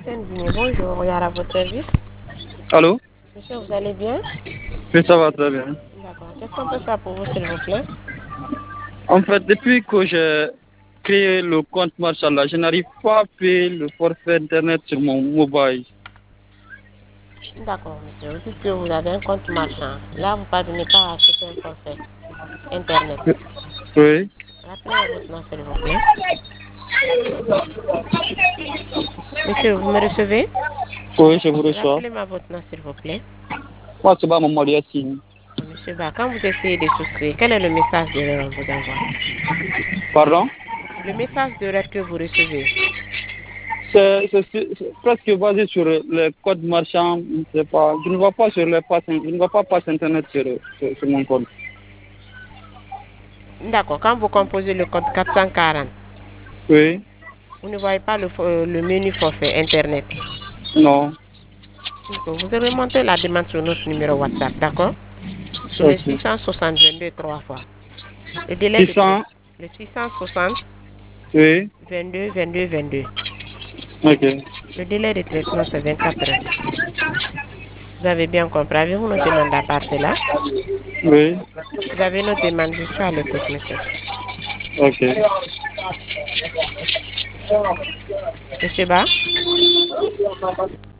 Senvigné, bonjour, Yara, à votre service. Allô? Monsieur, vous allez bien? Oui, ça va très bien. D'accord. Qu'est-ce qu'on peut faire pour vous, s'il vous plaît? En fait, depuis que j'ai créé le compte Machallah, je n'arrive pas à payer le forfait Internet sur mon mobile. D'accord, monsieur. Vous dites que vous avez un compte marchand. Là, vous ne parvenez pas à acheter un forfait Internet. Oui. Rappelez-moi votre nom, s'il vous plaît. Monsieur, vous me recevez? Oui, je vous reçois. Rappelez-moi votre nom, s'il vous plaît. Moi, c'est pas mon Yassine. Monsieur Ba, quand vous essayez de souscrire, quel est le message d'erreur qu'on vous envoie? Pardon? Le message d'erreur que vous recevez. C'est presque basé sur le code marchand. Je ne sais pas. Je ne vois pas sur les passes, je ne vois pas passe Internet sur mon compte. D'accord. Quand vous composez le code 440, Oui. vous ne voyez pas le menu forfait Internet. Non. D'accord. Vous remontez la demande sur notre numéro WhatsApp, d'accord? Sur le Ok. 660 22 trois fois. Le délai de traitement. 600. Le 660 Oui. 22 22 22. Ok. Le délai de traitement, c'est 24 heures. Vous avez bien compris. Avez-vous nos demandes à part cela? Oui. Vous avez nos demandes. Je suis à l'écoute, monsieur. Ok. Monsieur Ba?